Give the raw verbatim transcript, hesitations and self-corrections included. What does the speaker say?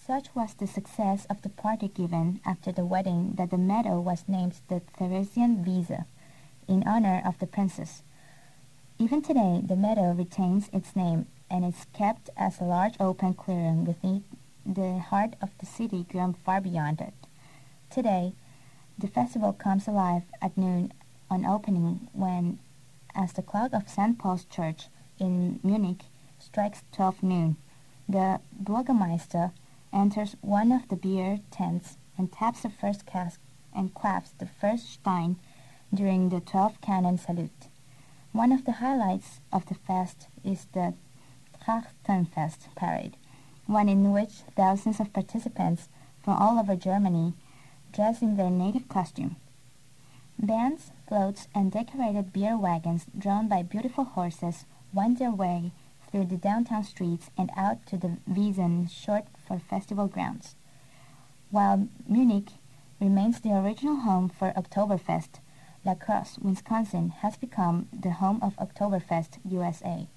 Such was the success of the party given after the wedding that the meadow was named the Theresienwiese, in honor of the princess. Even today, the meadow retains its name and is kept as a large open clearing within the heart of the city grown far beyond it. Today, the festival comes alive at noon on opening when, as the clock of Saint Paul's Church in Munich strikes twelve noon, the Burgermeister enters one of the beer tents and taps the first cask and claps the first stein during the twelve cannon salute. One of the highlights of the fest is the Trachtenfest parade, one in which thousands of participants from all over Germany dress in their native costume. Bands, floats, and decorated beer wagons drawn by beautiful horses wind their way through the downtown streets and out to the Wiesen, short for festival grounds. While Munich remains the original home for Oktoberfest, La Crosse, Wisconsin has become the home of Oktoberfest U S A.